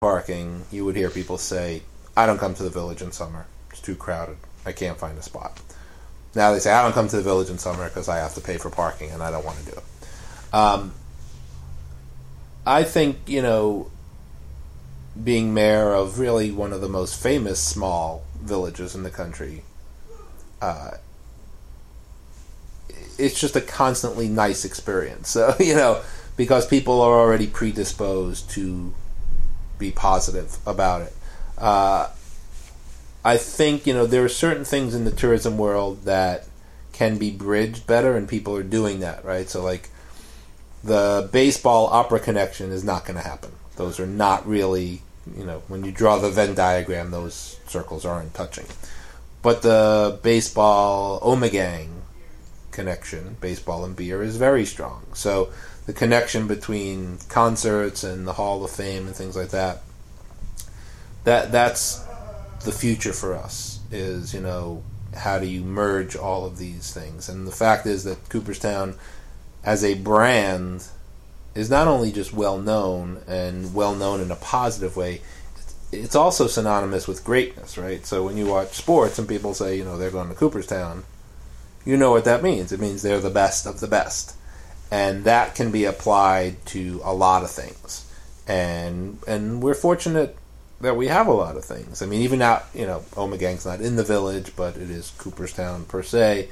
parking, you would hear people say, I don't come to the Village in summer. It's too crowded. I can't find a spot. Now they say, I don't come to the Village in summer because I have to pay for parking and I don't want to do it. I think, being mayor of really one of the most famous small villages in the country, it's just a constantly nice experience. So, because people are already predisposed to be positive about it. I think, there are certain things in the tourism world that can be bridged better, and people are doing that, right? So, like, the baseball opera connection is not going to happen. Those are not really, when you draw the Venn diagram, those circles aren't touching. But the baseball Omegang connection, baseball and beer, is very strong. So the connection between concerts and the Hall of Fame and things like that, that's the future for us, is, how do you merge all of these things? And the fact is that Cooperstown, as a brand, is not only just well-known, and well-known in a positive way, it's also synonymous with greatness, right? So when you watch sports and people say, they're going to Cooperstown, you know what that means. It means they're the best of the best. And that can be applied to a lot of things. And we're fortunate that we have a lot of things. I mean, even now, Omegang's not in the Village, but it is Cooperstown per se.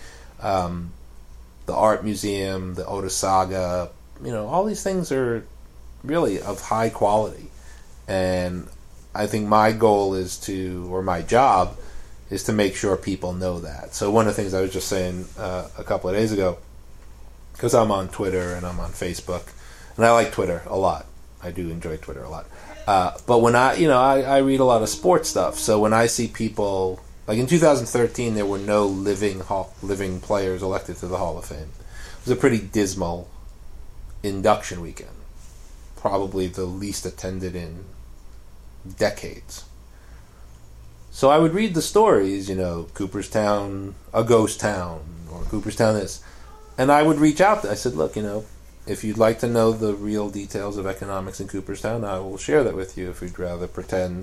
The Art Museum, the Otis Saga, all these things are really of high quality. And I think my goal my job is to make sure people know that. So one of the things I was just saying a couple of days ago, because I'm on Twitter and I'm on Facebook, and I like Twitter a lot. I do enjoy Twitter a lot. But when I read a lot of sports stuff. So when I see people, like in 2013, there were no living players elected to the Hall of Fame. It was a pretty dismal induction weekend. Probably the least attended in decades. So I would read the stories, Cooperstown, a ghost town, or Cooperstown this. And I would reach out. I said, look, if you'd like to know the real details of economics in Cooperstown, I will share that with you. If you'd rather pretend,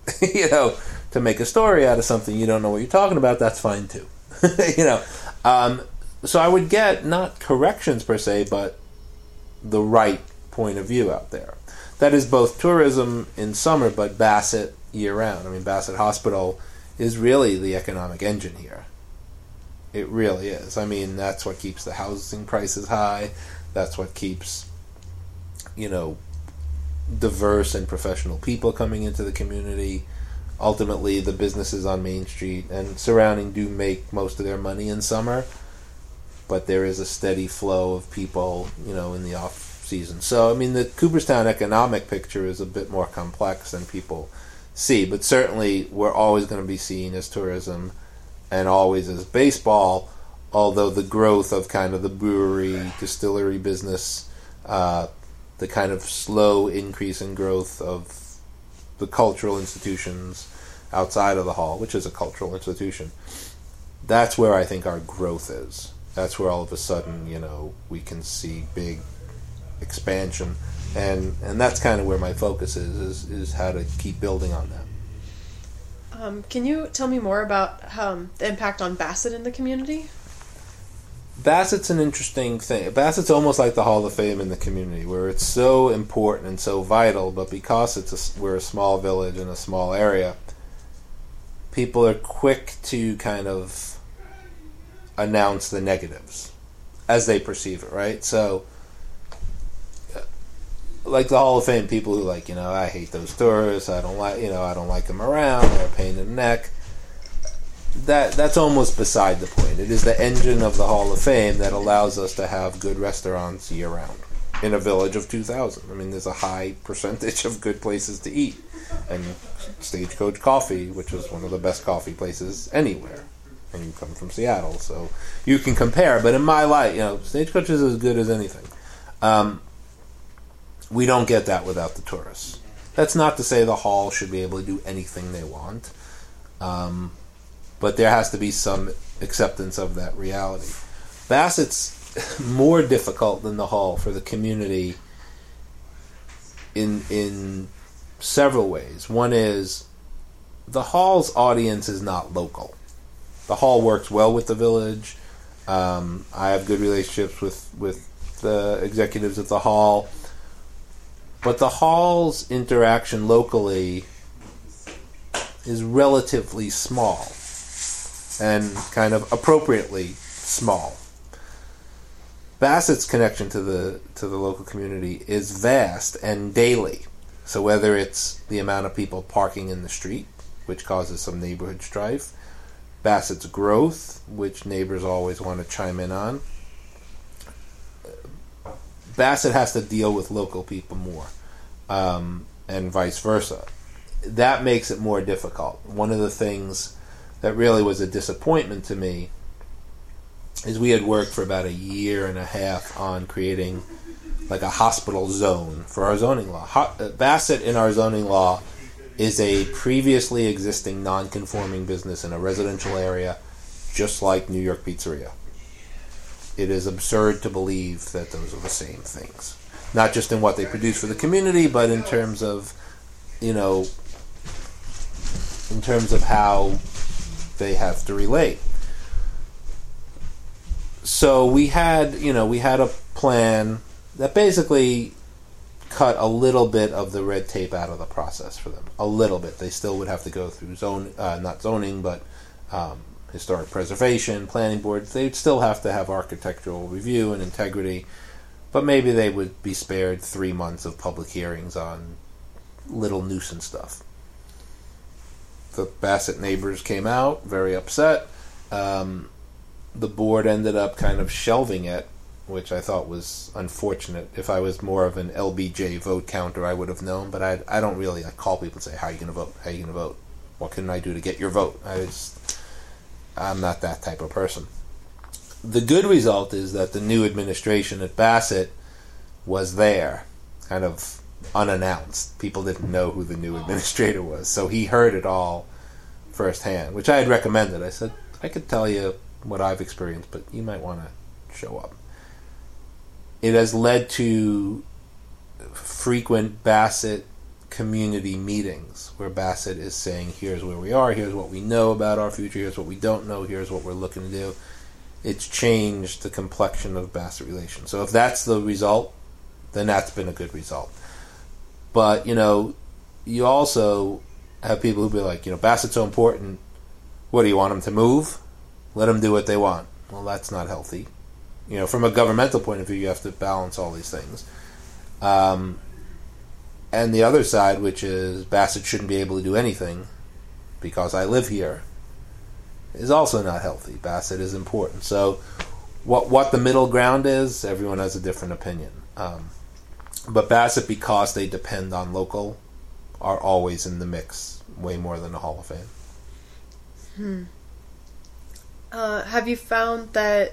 to make a story out of something you don't know what you're talking about, that's fine too. So I would get, not corrections per se, but the right point of view out there. That is both tourism in summer, but Bassett year-round. I mean, Bassett Hospital is really the economic engine here. It really is. I mean, that's what keeps the housing prices high. That's what keeps, diverse and professional people coming into the community. Ultimately, the businesses on Main Street and surrounding do make most of their money in summer, but there is a steady flow of people, in the off-season. So, I mean, the Cooperstown economic picture is a bit more complex than people see, but certainly we're always going to be seen as tourism and always as baseball, although the growth of kind of the brewery, distillery business, the kind of slow increase in growth of the cultural institutions outside of the hall, which is a cultural institution, that's where I think our growth is. That's where all of a sudden, we can see big expansion, and that's kind of where my focus is how to keep building on that. Can you tell me more about the impact on Bassett in the community? Bassett's an interesting thing. Bassett's almost like the Hall of Fame in the community, where it's so important and so vital, but because we're a small village in a small area, people are quick to kind of announce the negatives as they perceive it, right? So, like the Hall of Fame, people who I hate those tourists, I don't like them around, they're a pain in the neck. That's almost beside the point. It is the engine of the Hall of Fame that allows us to have good restaurants year-round in a village of 2,000. I mean, there's a high percentage of good places to eat. And Stagecoach Coffee, which is one of the best coffee places anywhere. And you come from Seattle, so you can compare. But in my life, Stagecoach is as good as anything. We don't get that without the tourists. That's not to say the hall should be able to do anything they want. But there has to be some acceptance of that reality. Bassett's more difficult than the hall for the community in several ways. One is the Hall's audience is not local. The Hall works well with the village. I have good relationships with the executives at the Hall. But the Hall's interaction locally is relatively small and kind of appropriately small. Bassett's connection to the local community is vast and daily. So whether it's the amount of people parking in the street, which causes some neighborhood strife, Bassett's growth, which neighbors always want to chime in on, Bassett has to deal with local people more, and vice versa. That makes it more difficult. One of the things that really was a disappointment to me is we had worked for about a year and a half on creating like a hospital zone for our zoning law. Bassett in our zoning law is a previously existing non-conforming business in a residential area, just like New York Pizzeria. It is absurd to believe that those are the same things. Not just in what they produce for the community, but in terms of, how they have to relate. So we had a plan that basically cut a little bit of the red tape out of the process for them. A little bit. They still would have to go through not zoning, but historic preservation, planning boards. They'd still have to have architectural review and integrity, but maybe they would be spared 3 months of public hearings on little nuisance stuff. The Bassett neighbors came out very upset. The board ended up kind of shelving it, which I thought was unfortunate. If I was more of an LBJ vote counter, I would have known, but I don't really call people and say, how are you going to vote? How are you going to vote? What can I do to get your vote? I'm not that type of person. The good result is that the new administration at Bassett was there, kind of unannounced. People didn't know who the new administrator was, so he heard it all firsthand, which I had recommended. I said, I could tell you what I've experienced, but you might want to show up. It has led to frequent Bassett community meetings where Bassett is saying, here's where we are, here's what we know about our future, here's what we don't know, here's what we're looking to do. It's changed the complexion of Bassett relations. So if that's the result, then that's been a good result. But, you also have people who be like, Bassett's so important, what do you want them to move? Let them do what they want. Well, that's not healthy. From a governmental point of view, you have to balance all these things. And the other side, which is Bassett shouldn't be able to do anything because I live here, is also not healthy. Bassett is important. So what the middle ground is, everyone has a different opinion. But Bassett, because they depend on local, are always in the mix, way more than the Hall of Fame. Have you found that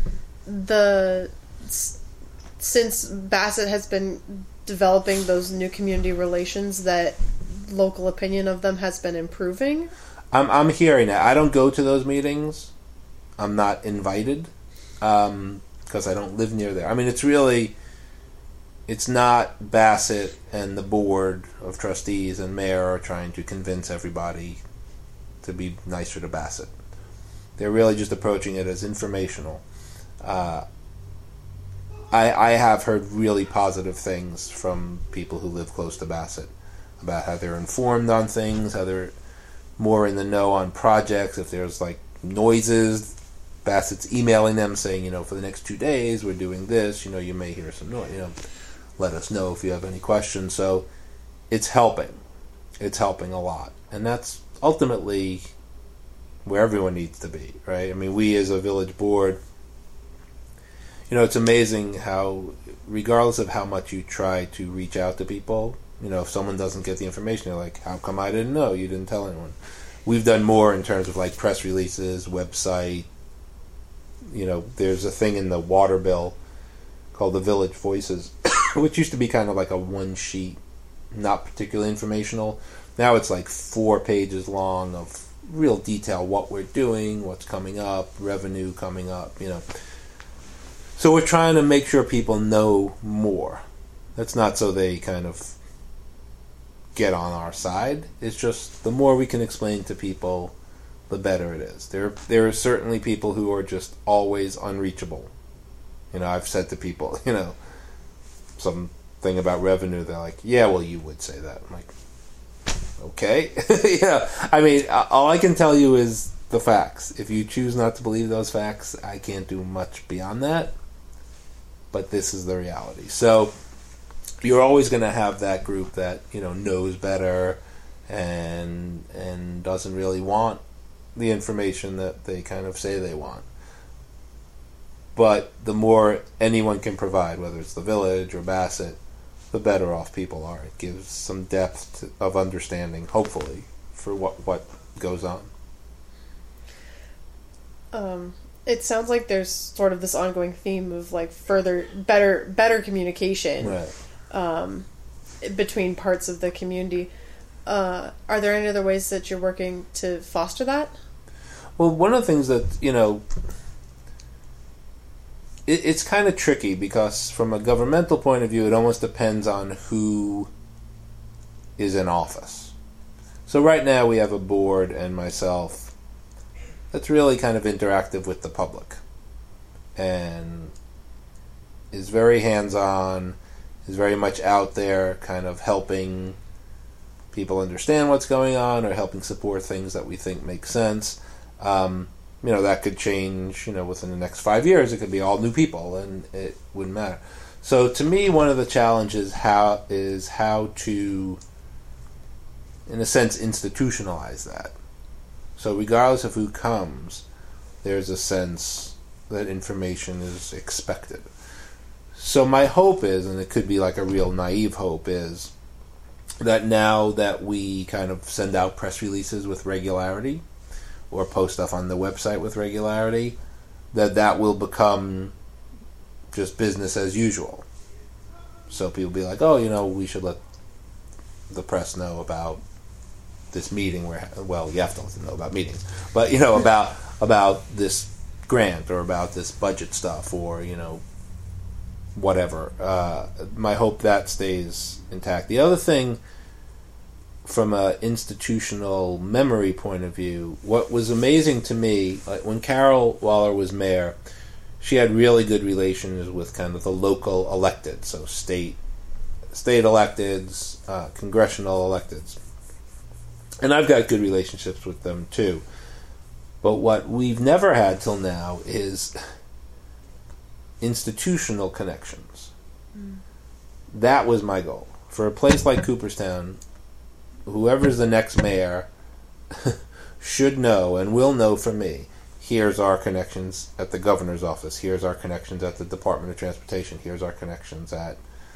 since Bassett has been developing those new community relations, that local opinion of them has been improving? I'm hearing that. I don't go to those meetings. I'm not invited because I don't live near there. I mean, it's not Bassett and the board of trustees and mayor are trying to convince everybody to be nicer to Bassett. They're really just approaching it as informational. I have heard really positive things from people who live close to Bassett about how they're informed on things, how they're more in the know on projects. If there's noises, Bassett's emailing them saying, for the next 2 days we're doing this, you may hear some noise, let us know if you have any questions. So it's helping. It's helping a lot. And that's ultimately where everyone needs to be, right? I mean, we as a village board, it's amazing how, regardless of how much you try to reach out to people, if someone doesn't get the information, they're like, how come I didn't know? You didn't tell anyone. We've done more in terms of press releases, website. There's a thing in the water bill called the Village Voices, which used to be kind of like a one sheet, not particularly informational. Now it's 4 pages long of real detail, what we're doing, what's coming up, revenue coming up, So we're trying to make sure people know more. That's not so they kind of get on our side. It's just the more we can explain to people, the better it is. There are certainly people who are just always unreachable. I've said to people, something about revenue, they're like, yeah, well, you would say that. I'm like, okay. All I can tell you is the facts. If you choose not to believe those facts, I can't do much beyond that. But this is the reality. So you're always going to have that group that knows better and doesn't really want the information that they kind of say they want. But the more anyone can provide, whether it's the village or Bassett, the better off people are. It gives some depth of understanding, hopefully, for what goes on. It sounds like there's sort of this ongoing theme of better communication, right, between parts of the community. Are there any other ways that you're working to foster that? Well, one of the things that it's kind of tricky, because from a governmental point of view, it almost depends on who is in office. So right now we have a board and myself that's really kind of interactive with the public and is very hands-on, is very much out there kind of helping people understand what's going on or helping support things that we think make sense. That could change, within the next 5 years. It could be all new people, and it wouldn't matter. So to me, one of the challenges is how to, in a sense, institutionalize that. So regardless of who comes, there's a sense that information is expected. So my hope is, and it could be like a real naive hope, is that now that we kind of send out press releases with regularity, or post stuff on the website with regularity, that will become just business as usual. So people be like, we should let the press know about this meeting where, well, you have to let them know about meetings, but about this grant or about this budget stuff or whatever. My hope that stays intact. The other thing, from an institutional memory point of view, what was amazing to me, like when Carol Waller was mayor, she had really good relations with kind of the local electeds, so state electeds, congressional electeds. And I've got good relationships with them too. But what we've never had till now is institutional connections. That was my goal. For a place like Cooperstown, whoever's the next mayor should know and will know from me, here's our connections at the governor's office, here's our connections at the Department of Transportation, here's our connections at,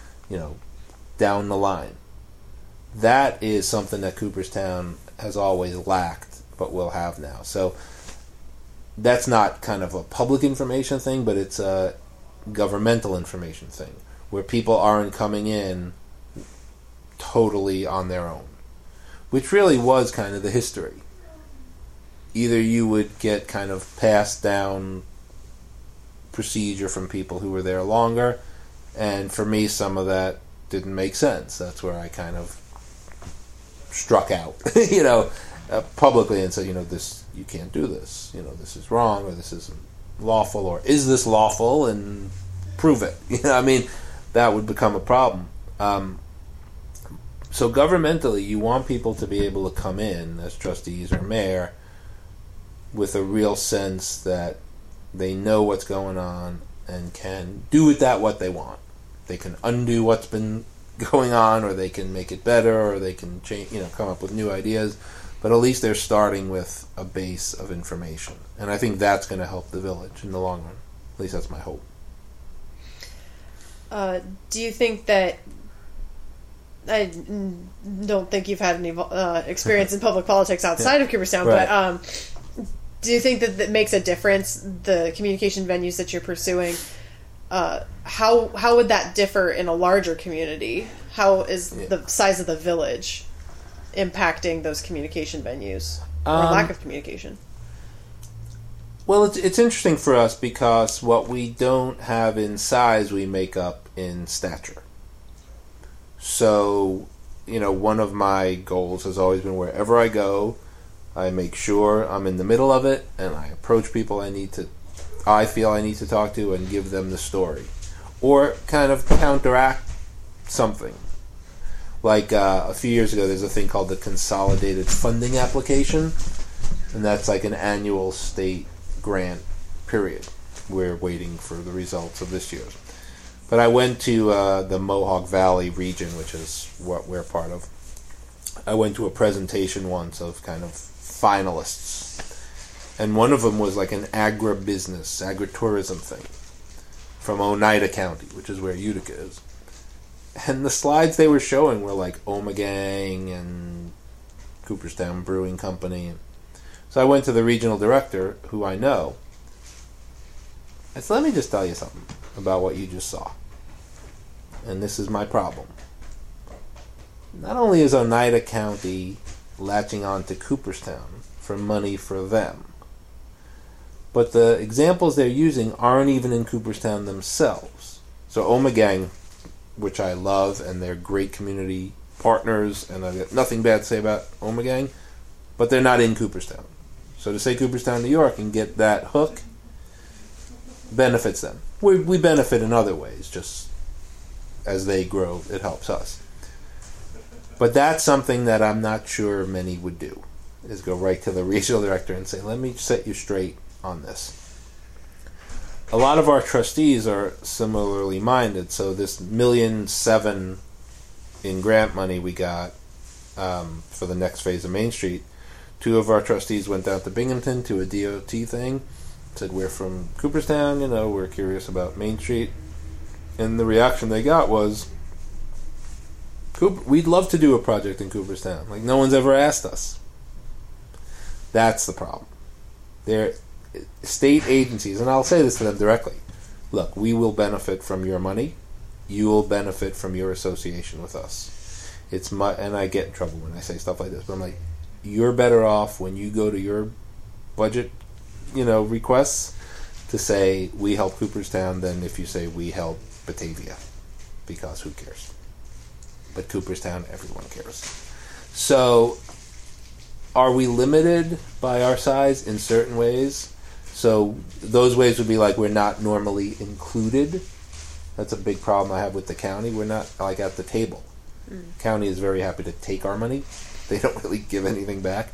down the line. That is something that Cooperstown has always lacked, but will have now. So that's not kind of a public information thing, but it's a governmental information thing, where people aren't coming in totally on their own, which really was kind of the history. Either you would get kind of passed down procedure from people who were there longer, and for me some of that didn't make sense. That's where I kind of struck out, publicly and said, this, you can't do this, this is wrong, or this isn't lawful, or is this lawful, and prove it. That would become a problem. So governmentally, you want people to be able to come in as trustees or mayor with a real sense that they know what's going on and can do with that what they want. They can undo what's been going on, or they can make it better, or they can change, come up with new ideas. But at least they're starting with a base of information, and I think that's going to help the village in the long run. At least that's my hope. Do you think that? I don't think you've had any experience in public politics outside of Cooperstown, right. But do you think that makes a difference, the communication venues that you're pursuing? How would that differ in a larger community? How is the size of the village impacting those communication venues, or lack of communication? Well, it's interesting for us because what we don't have in size, we make up in stature. So one of my goals has always been wherever I go, I make sure I'm in the middle of it, and I approach people I feel I need to talk to, and give them the story, or kind of counteract something. Like a few years ago, there's a thing called the Consolidated Funding Application, and that's like an annual state grant period. We're waiting for the results of this year's. But I went to the Mohawk Valley region, which is what we're part of. I went to a presentation once of kind of finalists. And one of them was like an agritourism thing from Oneida County, which is where Utica is. And the slides they were showing were like Ommegang and Cooperstown Brewing Company. So I went to the regional director, who I know. I said, let me just tell you something about what you just saw. And this is my problem. Not only is Oneida County latching on to Cooperstown for money for them, but the examples they're using aren't even in Cooperstown themselves. So Ommegang, which I love, and they're great community partners, and I've got nothing bad to say about Ommegang, but they're not in Cooperstown. So to say Cooperstown, New York, and get that hook benefits them. We benefit in other ways, just as they grow, it helps us. But that's something that I'm not sure many would do, is go right to the regional director and say, let me set you straight on this. A lot of our trustees are similarly minded, so this $1.7 million in grant money we got for the next phase of Main Street, 2 of our trustees went down to Binghamton to a DOT thing, said, we're from Cooperstown, we're curious about Main Street. And the reaction they got was, we'd love to do a project in Cooperstown. Like, no one's ever asked us. That's the problem. They're state agencies, and I'll say this to them directly. Look, we will benefit from your money. You will benefit from your association with us. And I get in trouble when I say stuff like this, but I'm like, you're better off when you go to your budget, requests to say we help Cooperstown than if you say we help Batavia, because who cares? But Cooperstown, everyone cares. So, are we limited by our size in certain ways? So those ways would be like we're not normally included. That's a big problem I have with the county. We're not like at the table. County is very happy to take our money. They don't really give anything back.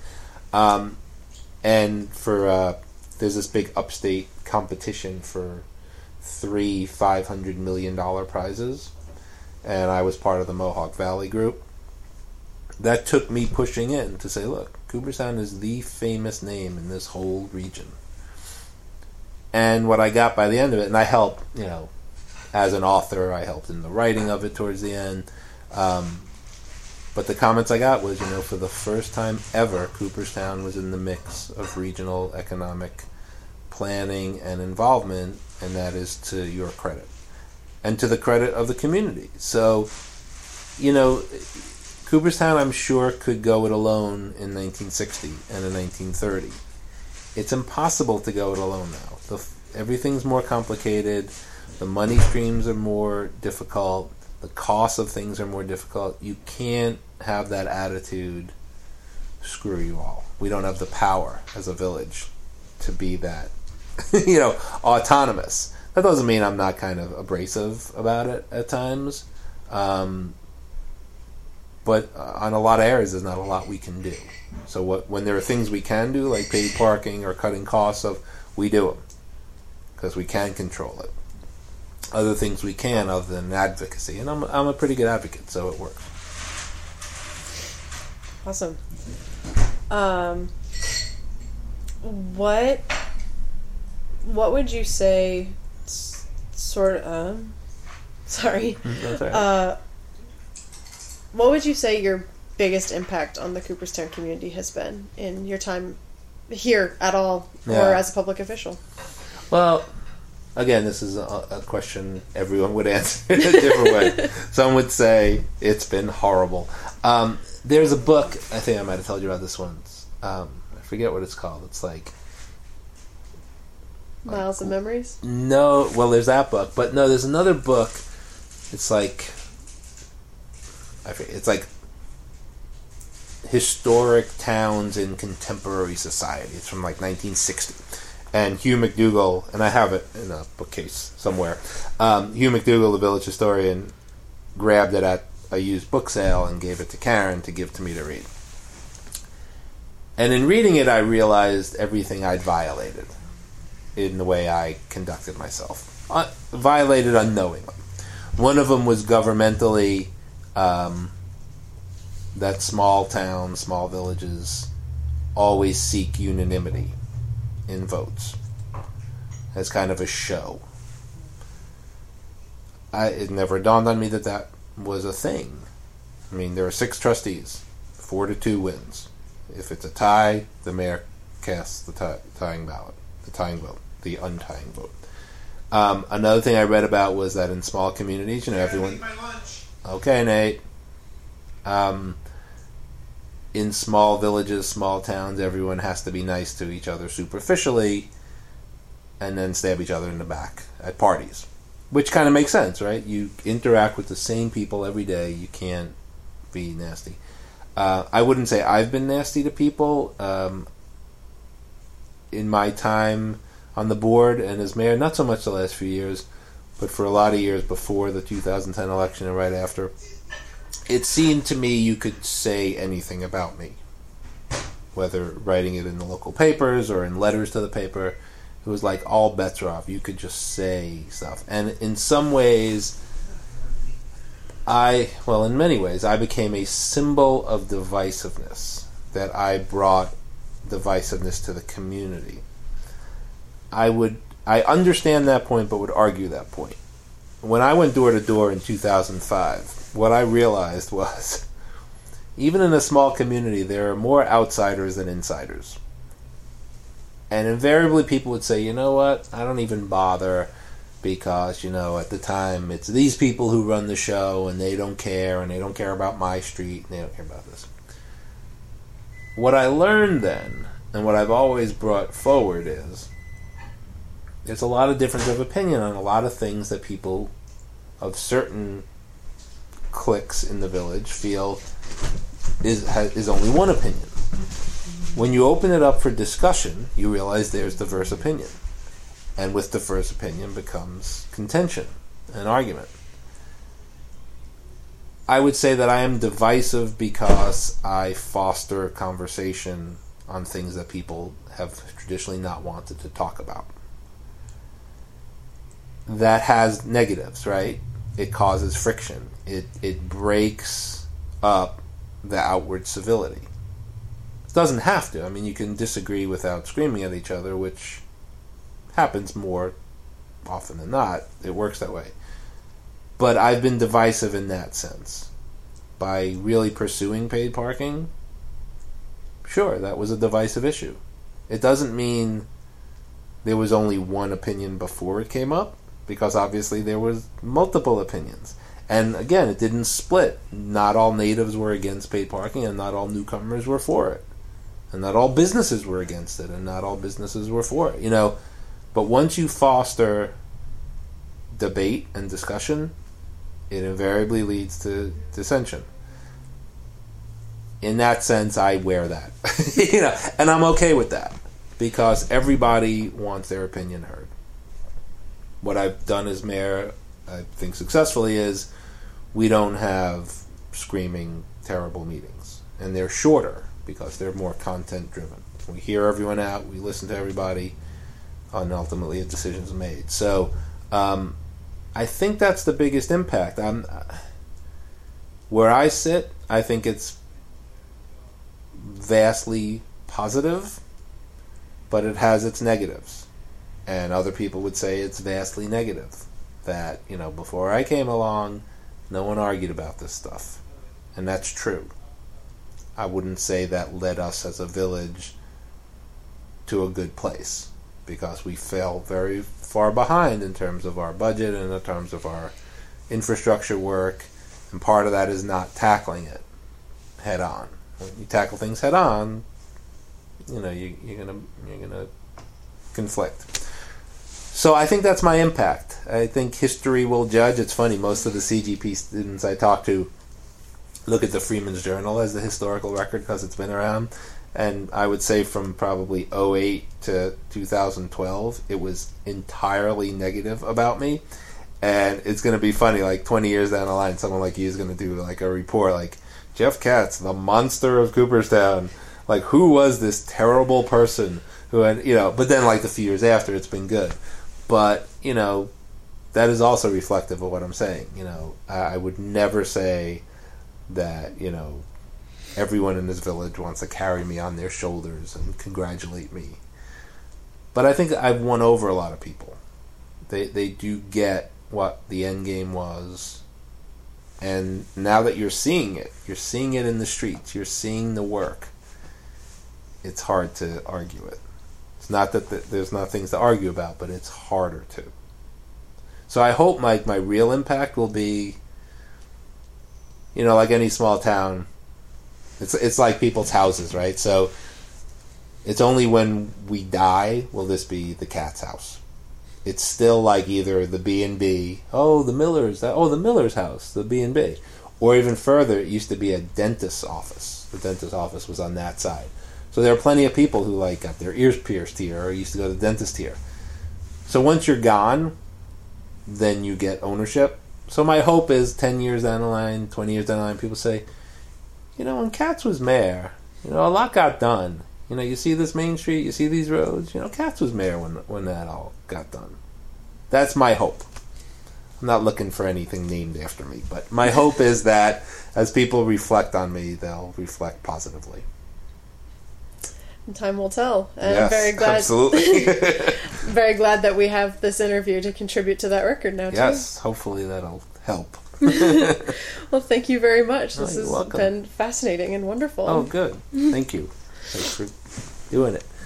And for there's this big upstate competition for 3 $500 million prizes, and I was part of the Mohawk Valley group. That took me pushing in to say, look, Cooperstown is the famous name in this whole region. And what I got by the end of it, and I helped, as an author, I helped in the writing of it towards the end. But the comments I got was, for the first time ever, Cooperstown was in the mix of regional economic planning and involvement, and that is to your credit. And to the credit of the community. So, Cooperstown, I'm sure, could go it alone in 1960 and in 1930. It's impossible to go it alone now. Everything's more complicated. The money streams are more difficult. The costs of things are more difficult. You can't have that attitude, screw you all. We don't have the power as a village to be that, autonomous. That doesn't mean I'm not kind of abrasive about it at times. But on a lot of areas, there's not a lot we can do. So when there are things we can do, like paid parking or cutting costs we do them. Because we can control it. Other things we can, other than advocacy. And I'm a pretty good advocate, so it works. Awesome. What would you say sorry. What would you say your biggest impact on the Cooperstown community has been in your time here at all, or as a public official? Well, again, this is a question everyone would answer in a different way. Some would say it's been horrible. There's a book, I think I might have told you about this once. I forget what it's called. It's like Miles of Memories? No, well, there's that book. But no, there's another book. It's like historic towns in contemporary society. It's from like 1960. And Hugh McDougall, and I have it in a bookcase somewhere, Hugh McDougall, the village historian, grabbed it at a used book sale and gave it to Karen to give to me to read. And in reading it, I realized everything I'd violated in the way I conducted myself. Violated unknowingly. One of them was governmentally, that small towns, small villages always seek unanimity in votes as kind of a show. It never dawned on me that that was a thing. I mean, there are 6 trustees. 4-2 wins. If it's a tie, the mayor casts the tying ballot, the tying vote, the untying vote. Another thing I read about was that in small communities, everyone. Okay, Nate. In small villages, small towns, everyone has to be nice to each other superficially, and then stab each other in the back at parties, which kind of makes sense, right? You interact with the same people every day. You can't be nasty. I wouldn't say I've been nasty to people in my time on the board and as mayor, not so much the last few years, but for a lot of years before the 2010 election and right after. It seemed to me you could say anything about me, whether writing it in the local papers or in letters to the paper. It was like all bets are off. You could just say stuff. And in some ways, in many ways, I became a symbol of divisiveness, that I brought divisiveness to the community. I understand that point, but would argue that point. When I went door to door in 2005, what I realized was, even in a small community, there are more outsiders than insiders. And invariably people would say, you know what, I don't even bother because, at the time it's these people who run the show and they don't care about my street and they don't care about this. What I learned then, and what I've always brought forward is, there's a lot of difference of opinion on a lot of things that people of certain cliques in the village feel is only one opinion. When you open it up for discussion, you realize there's diverse opinion. And with diverse opinion becomes contention and argument. I would say that I am divisive because I foster conversation on things that people have traditionally not wanted to talk about. That has negatives, right? It causes friction. It breaks up the outward civility. It doesn't have to. I mean, you can disagree without screaming at each other, which happens more often than not. It works that way. But I've been divisive in that sense. By really pursuing paid parking, sure, that was a divisive issue. It doesn't mean there was only one opinion before it came up, because obviously there was multiple opinions. And again, it didn't split. Not all natives were against paid parking, and not all newcomers were for it. And not all businesses were against it, and not all businesses were for it. But once you foster debate and discussion, it invariably leads to dissension. In that sense, I wear that. And I'm okay with that, because everybody wants their opinion heard. What I've done as mayor, I think successfully, is we don't have screaming, terrible meetings. And they're shorter because they're more content driven. We hear everyone out, we listen to everybody, and ultimately a decision's made. So I think that's the biggest impact. Where I sit, I think it's vastly positive, but it has its negatives. And other people would say it's vastly negative. That, before I came along, no one argued about this stuff. And that's true. I wouldn't say that led us as a village to a good place, because we fell very far behind in terms of our budget and in terms of our infrastructure work. And part of that is not tackling it head on. When you tackle things head on, you're gonna conflict. So I think that's my impact. I think history will judge. It's funny, most of the CGP students I talk to, look at the Freeman's Journal as the historical record because it's been around. And I would say from probably '08 to 2012, it was entirely negative about me. And it's going to be funny, like 20 years down the line, someone like you is going to do like a report like, Jeff Katz, the monster of Cooperstown. Like, who was this terrible person who had, but then like the few years after, it's been good. But, that is also reflective of what I'm saying. I would never say that, everyone in this village wants to carry me on their shoulders and congratulate me. But I think I've won over a lot of people. They do get what the end game was. And now that you're seeing it in the streets, you're seeing the work, it's hard to argue it. It's not that there's not things to argue about, but it's harder to. So I hope my real impact will be, like any small town, it's like people's houses, right? So it's only when we die will this be the Katz house. It's still like either the B&B, the Miller's house, the B&B. Or even further, it used to be a dentist's office. The dentist's office was on that side. So there are plenty of people who got their ears pierced here or used to go to the dentist here. So once you're gone, then you get ownership. So my hope is 10 years down the line, 20 years down the line, people say, when Katz was mayor, a lot got done. You see this Main Street, you see these roads, Katz was mayor when that all got done. That's my hope. I'm not looking for anything named after me, but my hope is that as people reflect on me, they'll reflect positively. Time will tell. And yes, I'm very glad, absolutely. very glad that we have this interview to contribute to that record now, too. Yes, hopefully that'll help. Well, thank you very much. This has welcome. been fascinating and wonderful. Oh, good. Thank you. Thanks for doing it.